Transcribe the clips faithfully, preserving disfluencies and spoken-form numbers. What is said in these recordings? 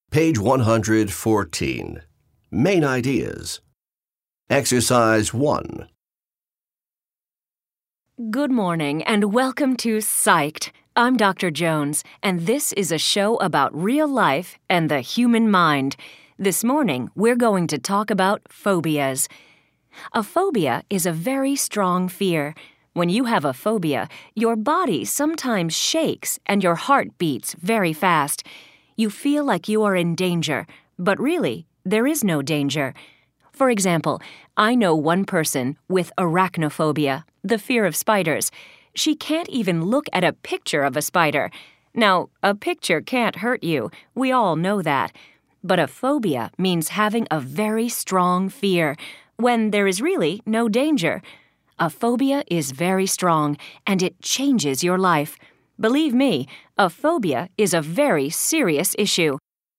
Page one hundred fourteen. Main ideas. Exercise one. Good morning and welcome to Psyched. I'm Doctor Jones, and this is a show about real life and the human mind. This morning, we're going to talk about phobias. A phobia is a very strong fear. When you have a phobia, your body sometimes shakes and your heart beats very fast. You feel like you are in danger, but really, there is no danger. For example, I know one person with arachnophobia, the fear of spiders. She can't even look at a picture of a spider. Now, a picture can't hurt you. We all know that. But a phobia means having a very strong fear, when there is really no danger. A phobia is very strong, and it changes your life. Believe me, a phobia is a very serious issue.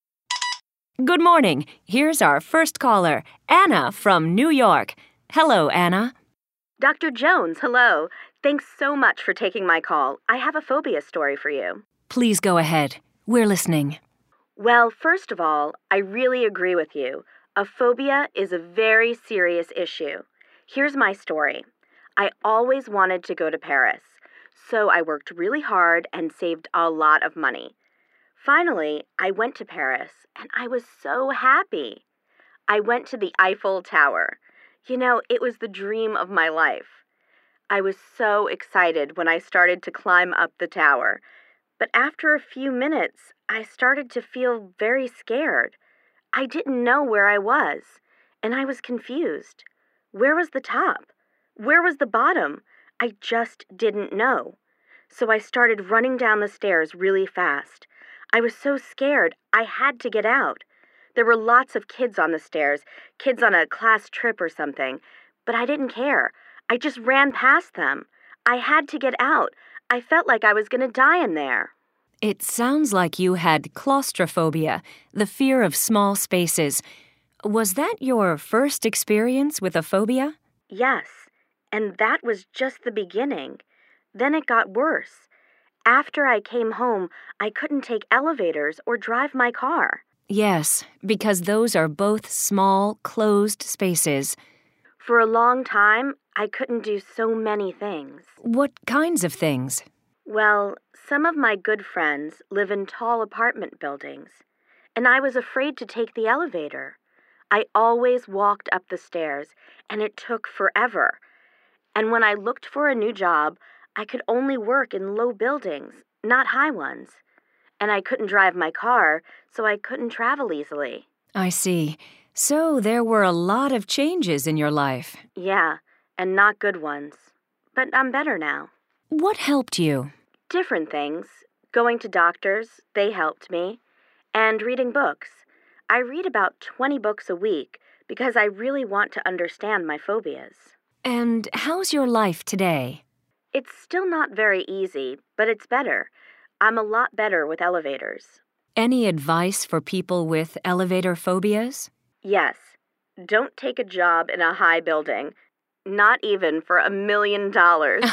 Good morning. Here's our first caller, Anna from New York. Hello, Anna. Doctor Jones, hello. Thanks so much for taking my call. I have a phobia story for you. Please go ahead. We're listening. Well, first of all, I really agree with you. A phobia is a very serious issue. Here's my story. I always wanted to go to Paris, so I worked really hard and saved a lot of money. Finally, I went to Paris, and I was so happy. I went to the Eiffel Tower. You know, it was the dream of my life. I was so excited when I started to climb up the tower. But after a few minutes, I started to feel very scared. I didn't know where I was, and I was confused. Where was the top? Where was the bottom? I just didn't know. So I started running down the stairs really fast. I was so scared, I had to get out. There were lots of kids on the stairs, kids on a class trip or something, but I didn't care. I just ran past them. I had to get out. I felt like I was going to die in there. It sounds like you had claustrophobia, the fear of small spaces. Was that your first experience with a phobia? Yes, and that was just the beginning. Then it got worse. After I came home, I couldn't take elevators or drive my car. Yes, because those are both small, closed spaces. For a long time, I couldn't do so many things. What kinds of things? Well, some of my good friends live in tall apartment buildings, and I was afraid to take the elevator. I always walked up the stairs, and it took forever. And when I looked for a new job, I could only work in low buildings, not high ones. And I couldn't drive my car, so I couldn't travel easily. I see. So there were a lot of changes in your life. Yeah, and not good ones. But I'm better now. What helped you? Different things. Going to doctors, they helped me. And reading books. I read about twenty books a week because I really want to understand my phobias. And how's your life today? It's still not very easy, but it's better. I'm a lot better with elevators. Any advice for people with elevator phobias? Yes. Don't take a job in a high building. Not even for a million dollars.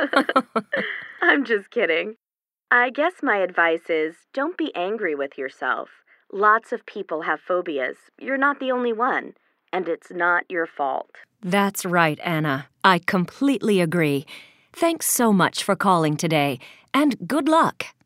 I'm just kidding. I guess my advice is don't be angry with yourself. Lots of people have phobias. You're not the only one, and it's not your fault. That's right, Anna. I completely agree. Thanks so much for calling today, and good luck.